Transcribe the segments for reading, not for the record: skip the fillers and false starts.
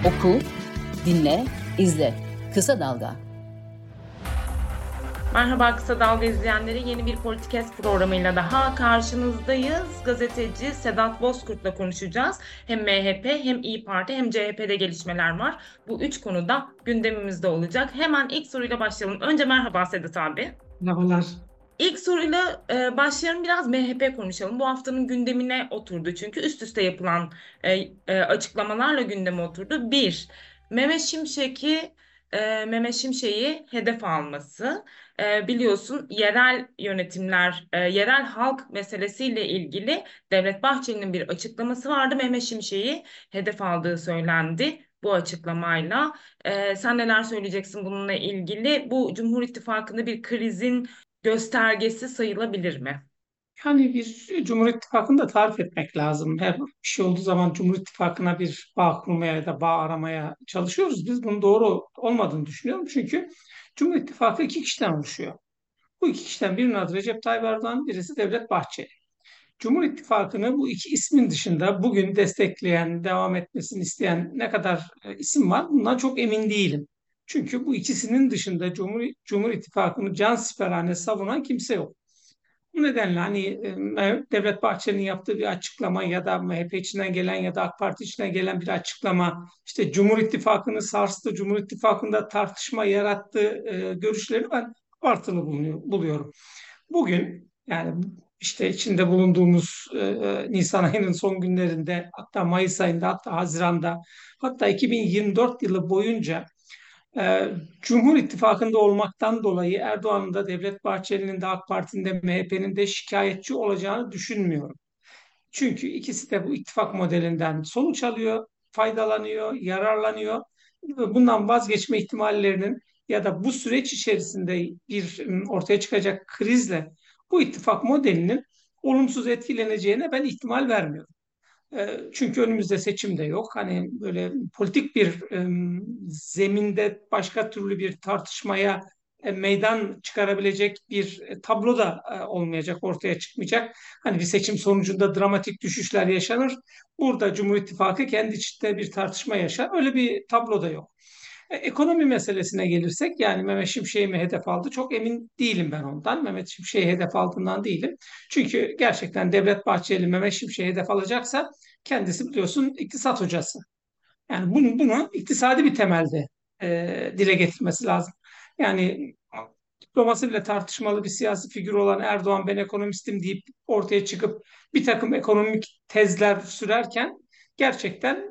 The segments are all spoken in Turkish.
Oku, dinle, izle. Kısa Dalga. Merhaba Kısa Dalga izleyenleri, yeni bir Politikes programıyla daha karşınızdayız. Gazeteci Sedat Bozkurt'la konuşacağız. Hem MHP hem İYİ Parti hem CHP'de gelişmeler var. Bu üç konuda gündemimizde olacak. Hemen ilk soruyla başlayalım. Önce merhaba Sedat abi. Merhabalar. İlk soruyla başlayalım, biraz MHP konuşalım. Bu haftanın gündemine oturdu çünkü üst üste yapılan açıklamalarla gündeme oturdu. Bir, Mehmet Şimşek'i Mehmet Şimşek'i hedef alması. Biliyorsun yerel yönetimler, yerel halk meselesiyle ilgili Devlet Bahçeli'nin bir açıklaması vardı. Mehmet Şimşek'i hedef aldığı söylendi bu açıklamayla. Sen neler söyleyeceksin bununla ilgili? Bu Cumhur İttifakı'nda bir krizin göstergesi sayılabilir mi? Yani bir Cumhur İttifakı'nı da tarif etmek lazım. Her bir şey olduğu zaman Cumhur İttifakı'na bir bağ kurmaya ya da bağ aramaya çalışıyoruz. Biz bunun doğru olmadığını düşünüyorum. Çünkü Cumhur İttifakı iki kişiden oluşuyor. Bu iki kişiden birinin adı Recep Tayyip Erdoğan, birisi Devlet Bahçeli. Cumhur İttifakı'nı bu iki ismin dışında bugün destekleyen, devam etmesini isteyen ne kadar isim var? Bundan çok emin değilim. Çünkü bu ikisinin dışında Cumhur İttifakı'nı cansiperane savunan kimse yok. Bu nedenle hani Devlet Bahçeli'nin yaptığı bir açıklama ya da MHP içinden gelen ya da AK Parti içinden gelen bir açıklama, işte Cumhur İttifakı'nı sarstı, Cumhur İttifakı'nda tartışma yarattı görüşleri ben abartılı buluyorum. Bugün yani işte içinde bulunduğumuz Nisan ayının son günlerinde, hatta Mayıs ayında, hatta Haziran'da, hatta 2024 yılı boyunca Cumhur İttifakı'nda olmaktan dolayı Erdoğan'ın da Devlet Bahçeli'nin de AK Parti'nin de MHP'nin de şikayetçi olacağını düşünmüyorum. Çünkü ikisi de bu ittifak modelinden sonuç alıyor, faydalanıyor, yararlanıyor. Bundan vazgeçme ihtimallerinin ya da bu süreç içerisinde bir ortaya çıkacak krizle bu ittifak modelinin olumsuz etkileneceğine ben ihtimal vermiyorum. Çünkü önümüzde seçim de yok. Hani böyle politik bir zeminde başka türlü bir tartışmaya meydan çıkarabilecek bir tablo da olmayacak, ortaya çıkmayacak. Hani bir seçim sonucunda dramatik düşüşler yaşanır. Burada Cumhur İttifakı kendi içinde bir tartışma yaşar. Öyle bir tablo da yok. Ekonomi meselesine gelirsek, yani Mehmet Şimşek'i mi hedef aldı? Çok emin değilim ben ondan. Mehmet Şimşek'i hedef aldığından değilim. Çünkü gerçekten Devlet Bahçeli Mehmet Şimşek'i hedef alacaksa kendisi biliyorsun iktisat hocası. Yani bunu iktisadi bir temelde dile getirmesi lazım. Yani diploması bile tartışmalı bir siyasi figür olan Erdoğan, ben ekonomistim deyip ortaya çıkıp bir takım ekonomik tezler sürerken gerçekten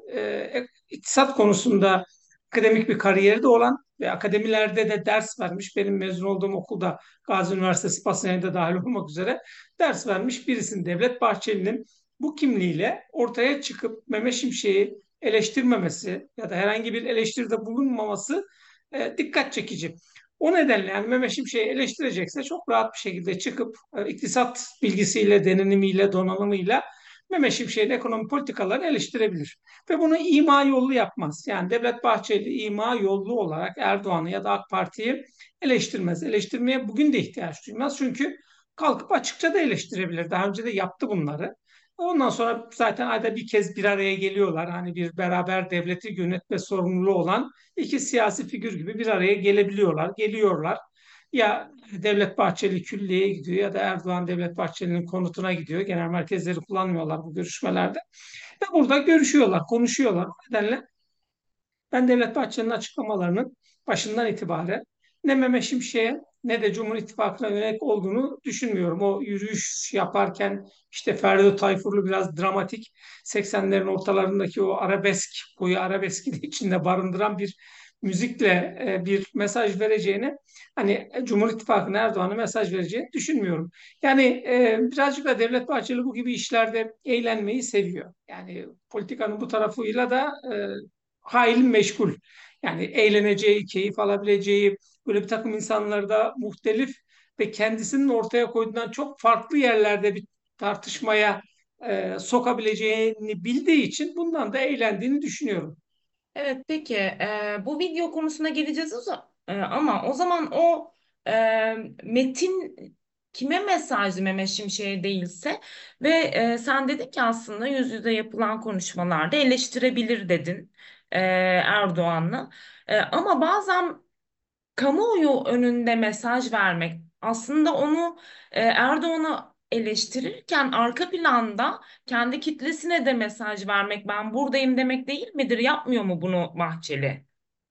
iktisat konusunda akademik bir kariyeri de olan ve akademilerde de ders vermiş, benim mezun olduğum okulda Gazi Üniversitesi Pasane'de dahil olmak üzere ders vermiş birisinin, Devlet Bahçeli'nin bu kimliğiyle ortaya çıkıp Mehmet Şimşek'i eleştirmemesi ya da herhangi bir eleştiride bulunmaması dikkat çekici. O nedenle yani Mehmet Şimşek'i eleştirecekse çok rahat bir şekilde çıkıp iktisat bilgisiyle, deneyimiyle, donanımıyla Mehmet Şimşek'in ekonomi politikalarını eleştirebilir. Ve bunu ima yollu yapmaz. Yani Devlet Bahçeli ima yollu olarak Erdoğan'ı ya da AK Parti'yi eleştirmez. Eleştirmeye bugün de ihtiyaç duymaz. Çünkü kalkıp açıkça da eleştirebilir. Daha önce de yaptı bunları. Ondan sonra zaten ayda bir kez bir araya geliyorlar. Hani bir beraber devleti yönetme sorumluluğu olan iki siyasi figür gibi bir araya gelebiliyorlar, geliyorlar. Ya Devlet Bahçeli külliyeye gidiyor ya da Erdoğan Devlet Bahçeli'nin konutuna gidiyor. Genel merkezleri kullanmıyorlar bu görüşmelerde. Ve burada görüşüyorlar, konuşuyorlar. O nedenle ben Devlet Bahçeli'nin açıklamalarının başından itibaren ne Mehmet Şimşek'e ne de Cumhur İttifakı'na yönelik olduğunu düşünmüyorum. O yürüyüş yaparken işte Ferdi Tayfurlu biraz dramatik, 80'lerin ortalarındaki o arabesk, koyu arabeski de içinde barındıran bir müzikle bir mesaj vereceğini, hani Cumhur İttifakı'na Erdoğan'a mesaj vereceğini düşünmüyorum. Yani birazcık da Devlet Bahçeli bu gibi işlerde eğlenmeyi seviyor. Yani politikanın bu tarafıyla da hayli meşgul. Yani eğleneceği, keyif alabileceği, böyle bir takım insanları da muhtelif ve kendisinin ortaya koyduğundan çok farklı yerlerde bir tartışmaya sokabileceğini bildiği için bundan da eğlendiğini düşünüyorum. Evet, peki, bu video konusuna geleceğiz ama o zaman o metin kime mesajlı Mehmet Şimşek'e değilse ve sen dedin ki aslında yüz yüze yapılan konuşmalarda eleştirebilir dedin. Erdoğan'la. Ama bazen kamuoyu önünde mesaj vermek aslında onu Erdoğan'ı eleştirirken arka planda kendi kitlesine de mesaj vermek, ben buradayım demek değil midir? Yapmıyor mu bunu Bahçeli?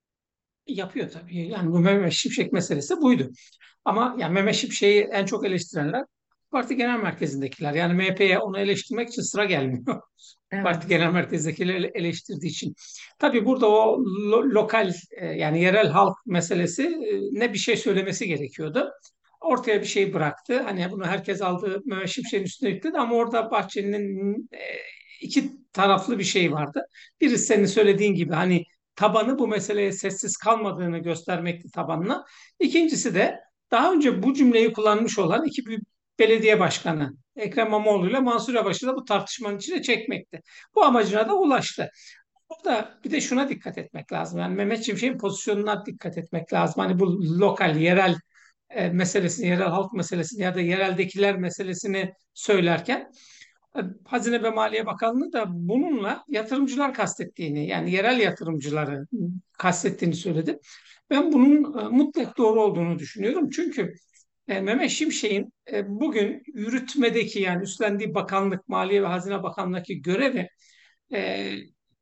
Yapıyor tabii. Yani bu Mehmet Şimşek meselesi buydu. Ama yani Mehmet Şimşek'i en çok eleştirenler parti genel merkezindekiler. Yani MHP'ye onu eleştirmek için sıra gelmiyor. Parti Evet. genel merkezdekileri eleştirdiği için. Tabii burada o lokal yani yerel halk meselesi ne bir şey söylemesi gerekiyordu. Ortaya bir şey bıraktı. Hani bunu herkes aldı Mehmet Şimşek'in üstüne yükledi ama orada Bahçeli'nin iki taraflı bir şey vardı. Birisi senin söylediğin gibi hani tabanı bu meseleye sessiz kalmadığını göstermekti tabanına. İkincisi de daha önce bu cümleyi kullanmış olan iki büyük belediye başkanı Ekrem İmamoğlu ile Mansur Yavaş'ı da bu tartışmanın içine çekmekti. Bu amacına da ulaştı. Burada bir de şuna dikkat etmek lazım. Yani Mehmet Şimşek'in pozisyonuna dikkat etmek lazım. Hani bu lokal, yerel meselesini, yerel halk meselesini ya da yereldekiler meselesini söylerken Hazine ve Maliye Bakanlığı da bununla yatırımcılar kastettiğini, yani yerel yatırımcıları kastettiğini söyledi. Ben bunun mutlak doğru olduğunu düşünüyorum. Çünkü Mehmet Şimşek'in bugün yürütmedeki yani üstlendiği bakanlık, Maliye ve Hazine Bakanlığı'ndaki görevi e,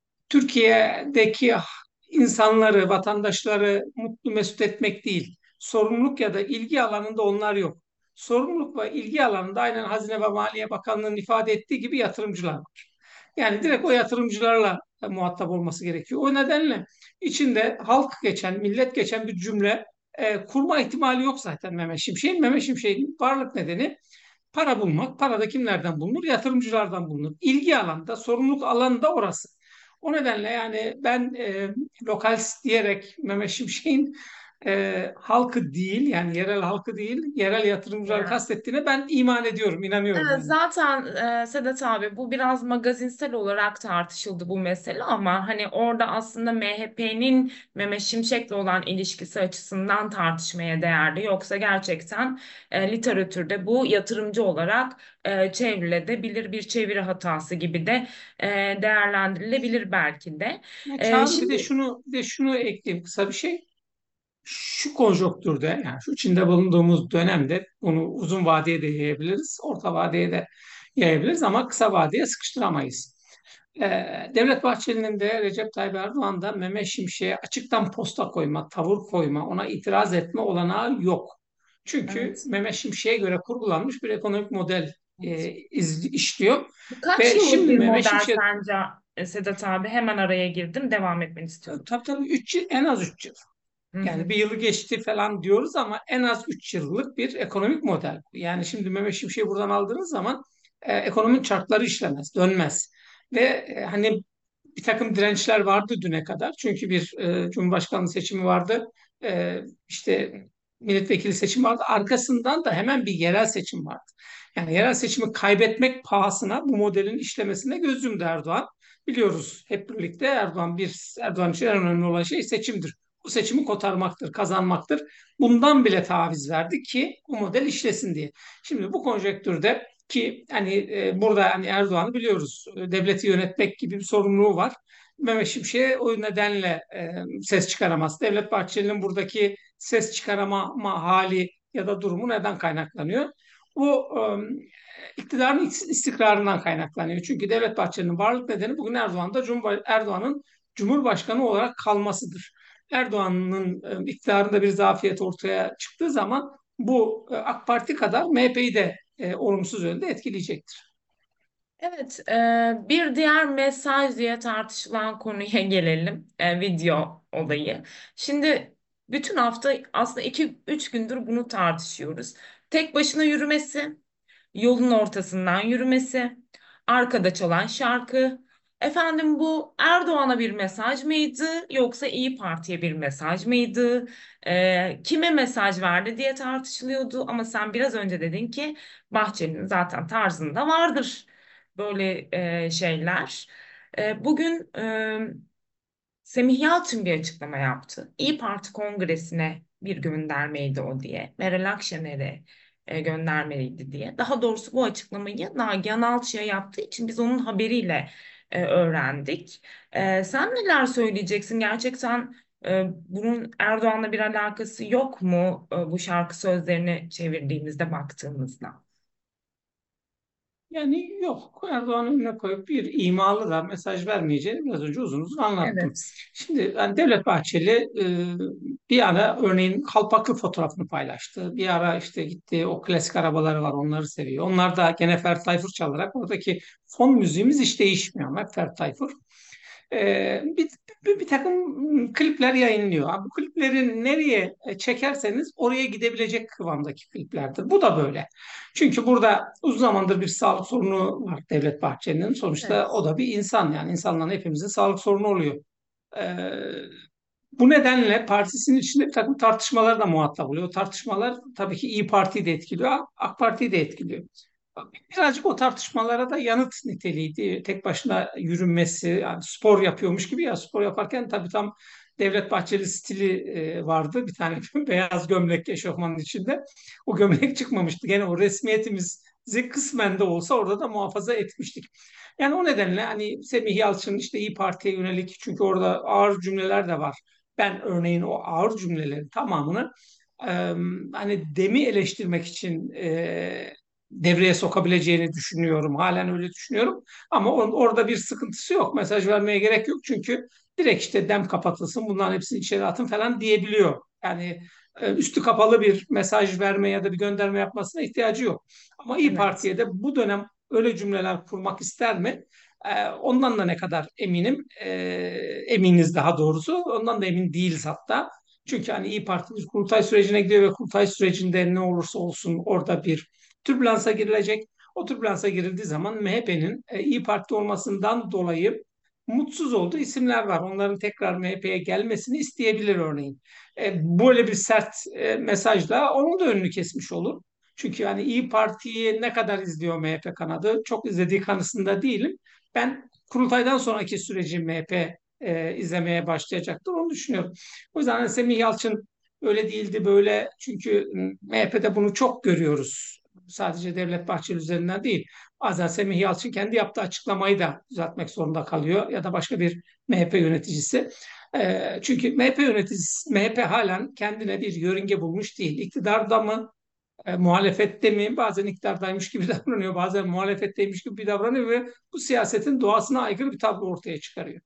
Türkiye'deki insanları, vatandaşları mutlu mesut etmek değil. Sorumluluk ya da ilgi alanında onlar yok. Sorumluluk ve ilgi alanında aynen Hazine ve Maliye Bakanlığı'nın ifade ettiği gibi yatırımcılar var. Yani direkt o yatırımcılarla muhatap olması gerekiyor. O nedenle içinde halk geçen, millet geçen bir cümle kurma ihtimali yok zaten Mehmet Şimşek'in. Mehmet Şimşek'in varlık nedeni para bulmak. Para da kimlerden bulunur? Yatırımcılardan bulunur. İlgi alanında, sorumluluk alanında orası. O nedenle yani ben lokal diyerek Mehmet Şimşek'in halkı değil yani yerel halkı değil yerel yatırımcıları Ya. kastettiğine ben iman ediyorum, inanıyorum Evet, yani. zaten Sedat abi bu biraz magazinsel olarak tartışıldı bu mesele ama hani orada aslında MHP'nin Mehmet Şimşek'le olan ilişkisi açısından tartışmaya değerli. Yoksa gerçekten literatürde bu yatırımcı olarak çevrilebilir bir çeviri hatası gibi de değerlendirilebilir belki de. Çağrı Şimdi bir de şunu ekleyeyim kısa bir şey. Şu konjonktürde yani şu içinde bulunduğumuz dönemde bunu uzun vadeye de yayabiliriz, orta vadeye de yayabiliriz ama kısa vadeye sıkıştıramayız. Devlet Bahçeli'nin de Recep Tayyip Erdoğan da Mehmet Şimşek'e açıktan posta koyma, tavır koyma, ona itiraz etme olanağı yok. Çünkü evet. Mehmet Şimşek'e göre kurgulanmış bir ekonomik model işliyor. Bu kaç Ve yıllık şimdi bir Mehmet model Şimşek sence Sedat abi? Hemen araya girdim. Devam etmeni istiyorum. tabii 3 yıl en az 3 yıl. Hı Yani hı. bir yılı geçti falan diyoruz ama en az 3 yıllık bir ekonomik model. Yani şimdi Mehmet Şimşek'i buradan aldığınız zaman ekonominin çarkları işlemez, dönmez. Ve hani bir takım dirençler vardı düne kadar. Çünkü bir Cumhurbaşkanlığı seçimi vardı. İşte milletvekili seçimi vardı. Arkasından da hemen bir yerel seçim vardı. Yani yerel seçimi kaybetmek pahasına bu modelin işlemesine göz yumdu Erdoğan. Biliyoruz hep birlikte Erdoğan için en önemli olan şey seçimdir. Bu seçimi kotarmaktır, kazanmaktır. Bundan bile taviz verdi ki bu model işlesin diye. Şimdi bu konjektürde ki hani burada hani Erdoğan'ı biliyoruz. Devleti yönetmek gibi bir sorumluluğu var. Mehmet Şimşek o nedenle ses çıkaramaz. Devlet Bahçeli'nin buradaki ses çıkaramama hali ya da durumu neden kaynaklanıyor? Bu iktidarın istikrarından kaynaklanıyor. Çünkü Devlet Bahçeli'nin varlık nedeni bugün Erdoğan'ın Cumhurbaşkanı olarak kalmasıdır. Erdoğan'ın iktidarında bir zafiyet ortaya çıktığı zaman bu AK Parti kadar MHP'yi de olumsuz yönde etkileyecektir. Evet, bir diğer mesaj diye tartışılan konuya gelelim. Video olayı. Şimdi bütün hafta aslında 2-3 gündür bunu tartışıyoruz. Tek başına yürümesi, yolun ortasından yürümesi, arkada çalan şarkı. Efendim bu Erdoğan'a bir mesaj mıydı yoksa İyi Parti'ye bir mesaj mıydı? Kime mesaj verdi diye tartışılıyordu ama sen biraz önce dedin ki Bahçeli'nin zaten tarzında vardır böyle şeyler. Bugün Semih Yalçın bir açıklama yaptı. İyi Parti Kongresi'ne bir göndermeydi o diye. Meral Akşener'e göndermeliydi diye. Daha doğrusu bu açıklamayı Nagihan Alçı'ya yaptığı için biz onun haberiyle öğrendik. Sen neler söyleyeceksin? Gerçekten bunun Erdoğan'la bir alakası yok mu bu şarkı sözlerini çevirdiğimizde baktığımızda? Yani yok. Erdoğan'ın önüne koyup bir imalı da mesaj vermeyeceğini biraz önce uzun uzun anlattım. Evet. Şimdi yani Devlet Bahçeli bir ara örneğin Kalpaklı fotoğrafını paylaştı. Bir ara işte gitti, o klasik arabaları var, onları seviyor. Onlar da gene Ferdi Tayfur çalarak, oradaki fon müziğimiz hiç değişmiyor ama hep Ferdi Tayfur. Bir takım klipler yayınlıyor. Bu klipleri nereye çekerseniz oraya gidebilecek kıvamdaki kliplerdir. Bu da böyle. Çünkü burada uzun zamandır bir sağlık sorunu var Devlet Bahçeli'nin. Sonuçta o Evet. da bir insan, yani insanların hepimizin sağlık sorunu oluyor. Ee, Bu nedenle partisinin içinde bir takım tartışmalar da muhatap oluyor. O tartışmalar tabii ki İyi Parti'yi de etkiliyor, AK Parti'yi de etkiliyor. Birazcık o tartışmalara da yanıt niteliğiydi. Tek başına yürünmesi, yani spor yapıyormuş gibi, ya spor yaparken tabii tam Devlet Bahçeli stili vardı. Bir tane beyaz gömlek eşofmanın içinde. O gömlek çıkmamıştı. Gene o resmiyetimizi kısmen de olsa orada da muhafaza etmiştik. Yani o nedenle hani Semih Yalçın işte İyi Parti'ye yönelik, çünkü orada ağır cümleler de var. Ben örneğin o ağır cümlelerin tamamını e, hani Dem'i eleştirmek için devreye sokabileceğini düşünüyorum. Halen öyle düşünüyorum. Ama orada bir sıkıntısı yok. Mesaj vermeye gerek yok, çünkü direkt işte Dem kapatılsın, bunların hepsini içeri atın falan diyebiliyor. Yani üstü kapalı bir mesaj verme ya da bir gönderme yapmasına ihtiyacı yok. Ama İyi Evet. Parti'ye de bu dönem öyle cümleler kurmak ister mi? Ondan da ne kadar eminim, eminiz daha doğrusu, ondan da emin değiliz hatta. Çünkü hani İyi Parti bir kurultay sürecine gidiyor ve kurultay sürecinde ne olursa olsun orada bir türbülansa girilecek. O türbülansa girildiği zaman MHP'nin İyi Parti olmasından dolayı mutsuz olduğu isimler var. Onların tekrar MHP'ye gelmesini isteyebilir örneğin. Böyle bir sert mesajla onun da önünü kesmiş olur. Çünkü yani İyi Parti'yi ne kadar izliyor MHP kanadı? Çok izlediği kanısında değilim. Ben kurultaydan sonraki süreci MHP izlemeye başlayacaktır, onu düşünüyorum. O yüzden hani Semih Yalçın öyle değildi böyle, çünkü MHP'de bunu çok görüyoruz. Sadece Devlet Bahçeli üzerinden değil. Bazen Semih Yalçın kendi yaptığı açıklamayı da düzeltmek zorunda kalıyor, ya da başka bir MHP yöneticisi. Çünkü MHP yöneticisi, MHP halen kendine bir yörünge bulmuş değil. İktidarda mı, muhalefette mi? Bazen iktidardaymış gibi davranıyor, bazen muhalefetteymiş gibi davranıyor ve bu siyasetin doğasına aykırı bir tablo ortaya çıkarıyor.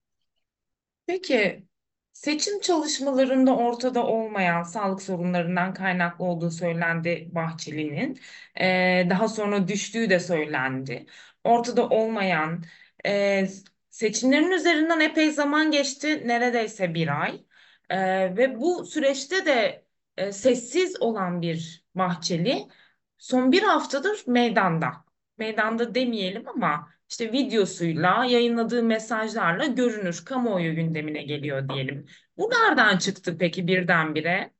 Peki seçim çalışmalarında ortada olmayan sağlık sorunlarından kaynaklı olduğu söylendi Bahçeli'nin. Daha sonra düştüğü de söylendi. Ortada olmayan e, seçimlerin üzerinden epey zaman geçti. Neredeyse bir ay. Ve bu süreçte de sessiz olan bir Bahçeli son bir haftadır meydanda. Meydanda demeyelim ama işte videosuyla, yayınladığı mesajlarla görünür, kamuoyu gündemine geliyor diyelim. Bu nereden çıktı peki birdenbire?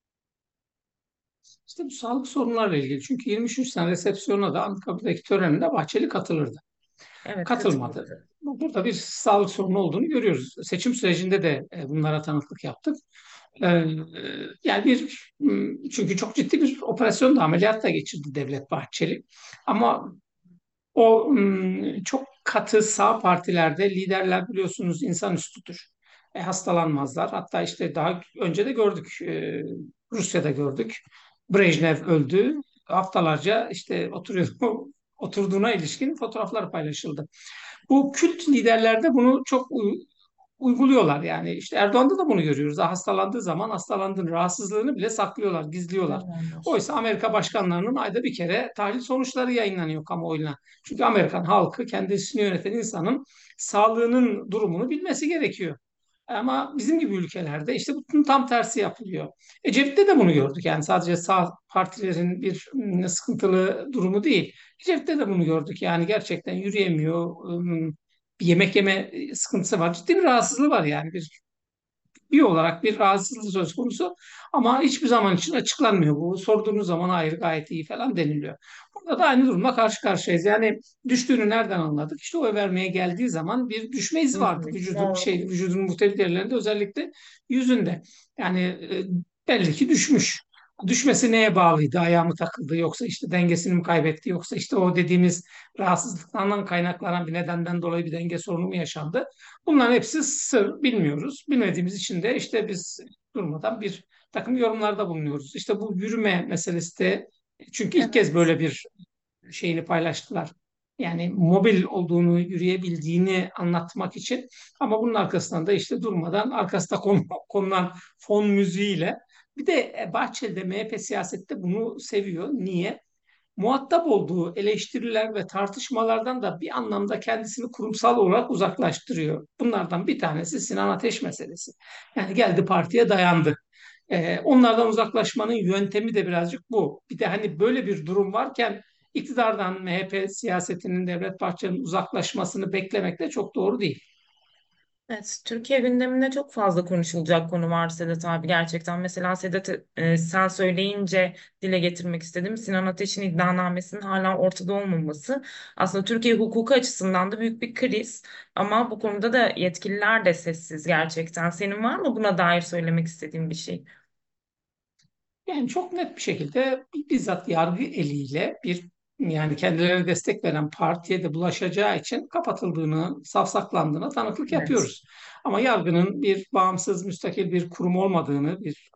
İşte bu sağlık sorunlarla ilgili. Çünkü 23 sene resepsiyona da Anıtkabir'deki töreninde Bahçeli katılırdı. Evet, Katılmadı. katıldı. Burada bir sağlık sorunu olduğunu görüyoruz. Seçim sürecinde de bunlara tanıklık yaptık. E, Yani çünkü çok ciddi bir operasyon da, ameliyat da geçirdi Devlet Bahçeli. Ama o çok katı sağ partilerde liderler biliyorsunuz insanüstüdür. Hastalanmazlar. Hatta işte daha önce de gördük. Rusya'da gördük. Brejnev öldü. Haftalarca işte oturuyor, oturduğuna ilişkin fotoğraflar paylaşıldı. Bu kült liderlerde bunu çok uyguluyorlar yani. İşte Erdoğan'da da bunu görüyoruz. Hastalandığı zaman hastalandığını, rahatsızlığını bile saklıyorlar, gizliyorlar. Gizlerler. Oysa Amerika başkanlarının ayda bir kere tahlil sonuçları yayınlanıyor kamuoyuna. Çünkü Amerikan halkı kendisini yöneten insanın sağlığının durumunu bilmesi gerekiyor. Ama bizim gibi ülkelerde işte bunun tam tersi yapılıyor. Ecevit'te de bunu gördük. Yani sadece sağ partilerin bir sıkıntılı durumu değil. Ecevit'te de bunu gördük. Yani gerçekten yürüyemiyor. Bir yemek yeme sıkıntısı var. Ciddi bir rahatsızlığı var yani. Bir olarak bir rahatsızlığı söz konusu, ama hiçbir zaman için açıklanmıyor bu. Sorduğunuz zaman hayır gayet iyi falan deniliyor. Burada da aynı durumla karşı karşıyayız. Yani düştüğünü nereden anladık? İşte oy vermeye geldiği zaman bir düşme izi Hı vardı hı. vücudun muhtelif yerlerinde, özellikle yüzünde. Yani belli ki düşmüş. Düşmesi neye bağlıydı? Ayağı mı takıldı, yoksa işte dengesini mi kaybetti, yoksa işte o dediğimiz rahatsızlıklardan kaynaklanan bir nedenden dolayı bir denge sorunu mu yaşandı? Bunların hepsi sır, bilmiyoruz. Bilmediğimiz için de işte biz durmadan bir takım yorumlarda bulunuyoruz. İşte bu yürüme meselesi de, çünkü ilk kez Evet. böyle bir şeyini paylaştılar. Yani mobil olduğunu, yürüyebildiğini anlatmak için. Ama bunun arkasından da işte durmadan arkasında konulan fon müziğiyle. Bir de Bahçeli'de MHP siyasette bunu seviyor. Niye? Muhatap olduğu eleştiriler ve tartışmalardan da bir anlamda kendisini kurumsal olarak uzaklaştırıyor. Bunlardan bir tanesi Sinan Ateş meselesi. Yani geldi partiye dayandı. Onlardan uzaklaşmanın yöntemi de birazcık bu. Bir de hani böyle bir durum varken iktidardan MHP siyasetinin, Devlet Bahçeli'nin uzaklaşmasını beklemek de çok doğru değil. Evet, Türkiye gündeminde çok fazla konuşulacak konu var Sedat abi gerçekten. Mesela Sedat, sen söyleyince dile getirmek istedim. Sinan Ateş'in iddianamesinin hala ortada olmaması aslında Türkiye hukuku açısından da büyük bir kriz. Ama bu konuda da yetkililer de sessiz gerçekten. Senin var mı buna dair söylemek istediğin bir şey? Yani çok net bir şekilde bizzat yargı eliyle bir, yani kendilerine destek veren partiye de bulaşacağı için kapatıldığını, safsaklandığına tanıklık Evet. yapıyoruz. Ama yargının bir bağımsız, müstakil bir kurum olmadığını, bir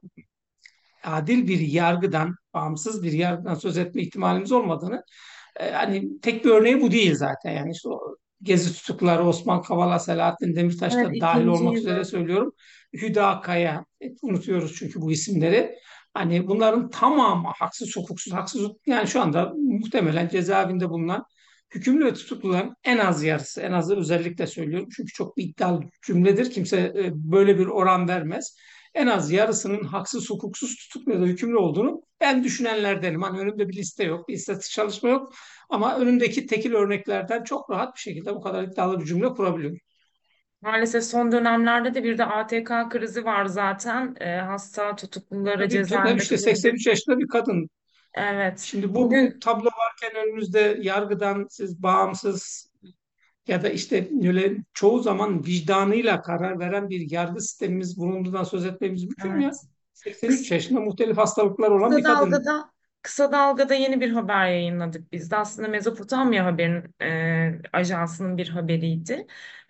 adil bir yargıdan, bağımsız bir yargıdan söz etme ihtimalimiz olmadığını, hani tek bir örneği bu değil zaten. Yani işte o gezi tutukluları, Osman Kavala, Selahattin Demirtaş Evet, da dahil ikinci olmak üzere yılı. söylüyorum. Hüda Kaya, unutuyoruz çünkü bu isimleri. Hani bunların tamamı haksız, hukuksuz, haksız, yani şu anda muhtemelen cezaevinde bulunan hükümlü ve tutukluların en az yarısı, en azı özellikle söylüyorum çünkü çok bir iddialı cümledir. Kimse böyle bir oran vermez, en az yarısının haksız, hukuksuz tutuklu ya da hükümlü olduğunu ben düşünenlerdenim. Hani önümde bir liste yok, bir istatistik çalışma yok, ama önümdeki tekil örneklerden çok rahat bir şekilde bu kadar iddialı bir cümle kurabiliyorum. Maalesef son dönemlerde de bir de ATK krizi var zaten. Hasta tutukluları Tabii cezaevinde işte kalınca. 83 yaşında bir kadın. Evet. Şimdi bu Bugün tablo varken önünüzde, yargıdan siz bağımsız ya da işte öyle çoğu zaman vicdanıyla karar veren bir yargı sistemimiz bulunduğundan söz etmemiz mümkün mü ya? evet. 83 yaşında muhtelif hastalıklar olan bir Kısa kadın. Dalga'da Kısa Dalga'da yeni bir haber yayınladık biz de. Aslında Mezopotamya Haber'in ajansının bir haberiydi.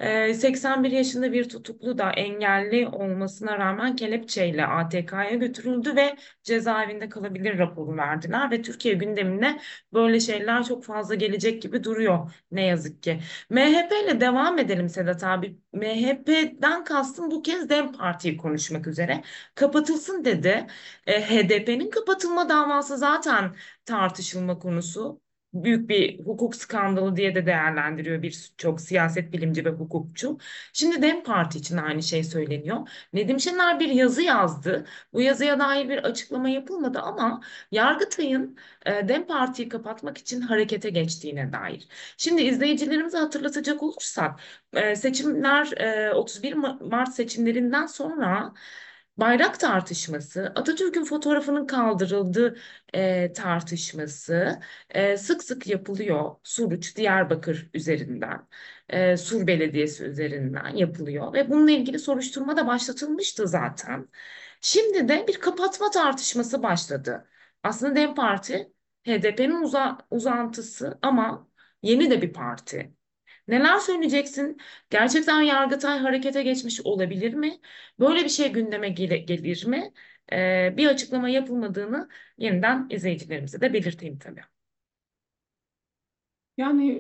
81 yaşında bir tutuklu da engelli olmasına rağmen kelepçeyle ATK'ya götürüldü ve cezaevinde kalabilir raporu verdiler ve Türkiye gündemine böyle şeyler çok fazla gelecek gibi duruyor ne yazık ki. MHP ile devam edelim Sedat abi. MHP'den kastım bu kez DEM Parti'yi konuşmak üzere. Kapatılsın dedi. HDP'nin kapatılma davası zaten tartışılma konusu. Büyük bir hukuk skandalı diye de değerlendiriyor birçok siyaset bilimci ve hukukçu. Şimdi DEM Parti için aynı şey söyleniyor. Nedim Şener bir yazı yazdı. Bu yazıya dair bir açıklama yapılmadı ama Yargıtay'ın DEM Parti'yi kapatmak için harekete geçtiğine dair. Şimdi izleyicilerimize hatırlatacak olursak seçimler 31 Mart seçimlerinden sonra bayrak tartışması, Atatürk'ün fotoğrafının kaldırıldığı tartışması sık sık yapılıyor. Suruç, Diyarbakır üzerinden, Sur Belediyesi üzerinden yapılıyor ve bununla ilgili soruşturma da başlatılmıştı zaten. Şimdi de bir kapatma tartışması başladı. Aslında DEM Parti HDP'nin uzantısı ama yeni de bir parti. Neler söyleyeceksin? Gerçekten Yargıtay harekete geçmiş olabilir mi? Böyle bir şey gündeme gelir mi? Bir açıklama yapılmadığını yeniden izleyicilerimize de belirteyim tabii. Yani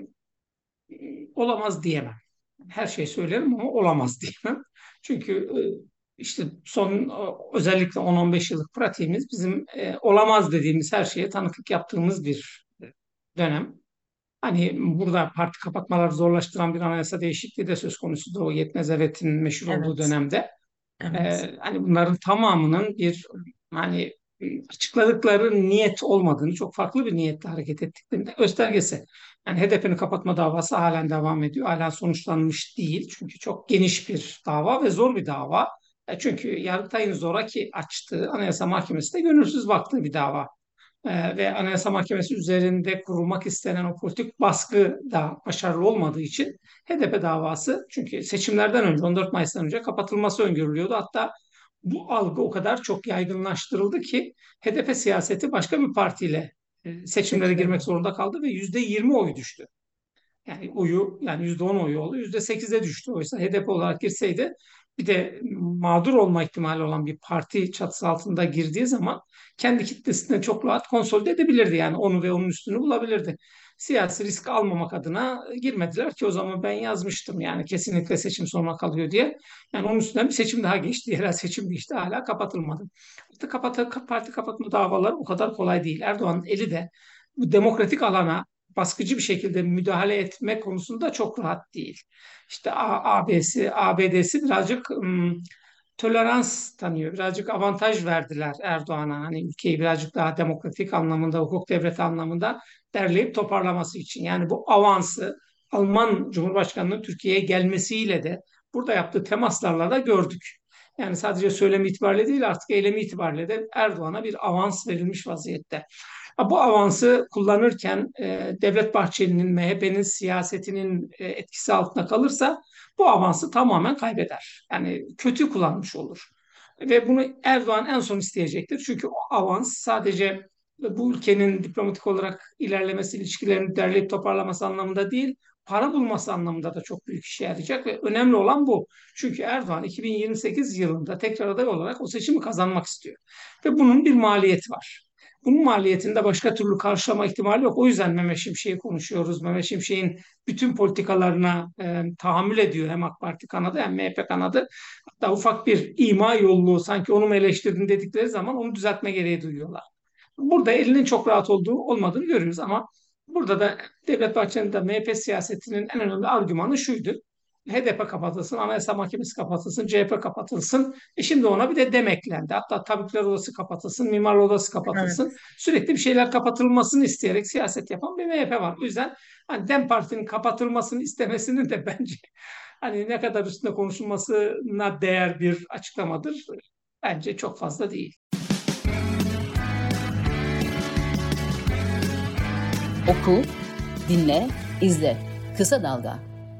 olamaz diyemem. Her şeyi söylerim ama olamaz diyemem. Çünkü işte son özellikle 10-15 yıllık pratiğimiz bizim olamaz dediğimiz her şeye tanıklık yaptığımız bir dönem. Hani burada parti kapatmaları zorlaştıran bir anayasa değişikliği de söz konusudu o yetmez meşhur olduğu Evet, dönemde. evet. Hani bunların tamamının bir, hani açıkladıkları niyet olmadığını, çok farklı bir niyetle hareket ettiklerinde göstergesi. Yani HDP'nin kapatma davası halen devam ediyor. Halen sonuçlanmış değil. Çünkü çok geniş bir dava ve zor bir dava. Çünkü Yargıtay'ın zoraki açtığı, Anayasa Mahkemesi de gönülsüz baktığı bir dava. Ve Anayasa Mahkemesi üzerinde kurulmak istenen o politik baskı da başarılı olmadığı için HDP davası, çünkü seçimlerden önce, 14 Mayıs'tan önce kapatılması öngörülüyordu. Hatta Bu algı o kadar çok yaygınlaştırıldı ki HDP siyaseti başka bir partiyle seçimlere girmek Seçilebilir. zorunda kaldı ve %20 oy düştü. Yani oyu yani %10 oyu oldu. %8'e düştü. Oysa HDP olarak girseydi bir de mağdur olma ihtimali olan bir parti çatısı altında girdiği zaman kendi kitlesini çok rahat konsolide edebilirdi. Yani onu ve onun üstünü bulabilirdi. Siyasi risk almamak adına girmediler ki o zaman ben yazmıştım yani kesinlikle seçim sonuna kalıyor diye. Yani onun üstünden bir seçim daha geçti. Yerel seçim geçti. Hala kapatılmadı. İşte parti kapatma davaları o kadar kolay değil. Erdoğan'ın eli de bu demokratik alana baskıcı bir şekilde müdahale etme konusunda çok rahat değil. İşte ABD'si birazcık tolerans tanıyor. Birazcık avantaj verdiler Erdoğan'a. Hani ülkeyi birazcık daha demokratik anlamında, hukuk devleti anlamında derleyip toparlaması için. Yani bu avansı Alman Cumhurbaşkanı'nın Türkiye'ye gelmesiyle de burada yaptığı temaslarla da gördük. Yani sadece söylemi itibariyle değil artık eylemi itibariyle de Erdoğan'a bir avans verilmiş vaziyette. Bu avansı kullanırken Devlet Bahçeli'nin, MHP'nin siyasetinin etkisi altında kalırsa bu avansı tamamen kaybeder. Yani kötü kullanmış olur. Ve bunu Erdoğan en son isteyecektir. Çünkü o avans sadece bu ülkenin diplomatik olarak ilerlemesi, ilişkilerini derleyip toparlaması anlamında değil, para bulması anlamında da çok büyük işe yarayacak ve önemli olan bu. Çünkü Erdoğan 2028 yılında tekrar aday olarak o seçimi kazanmak istiyor. Ve bunun bir maliyeti var. Bunun maliyetini de başka türlü karşılama ihtimali yok. O yüzden Mehmet Şimşek'i konuşuyoruz. Mehmet Şimşek'in bütün politikalarına tahammül ediyor hem AK Parti kanadı hem MHP kanadı. Hatta ufak bir ima yolluğu sanki onu mu eleştirdin dedikleri zaman onu düzeltme gereği duyuyorlar. Burada elinin çok rahat olmadığını görüyoruz ama burada da Devlet Bahçeli'nin de MHP siyasetinin en önemli argümanı şuydu. HDP kapatılsın, Anayasa Mahkemesi kapatılsın, CHP kapatılsın. Şimdi ona bir de DEM eklendi. Hatta Tabipler Odası kapatılsın, Mimarlar Odası kapatılsın. Evet. Sürekli bir şeyler kapatılmasını isteyerek siyaset yapan bir MHP var. O yüzden hani DEM Parti'nin kapatılmasını istemesinin de bence hani ne kadar üstünde konuşulmasına değer bir açıklamadır. Bence çok fazla değil. Oku, dinle, izle. Kısa Dalga.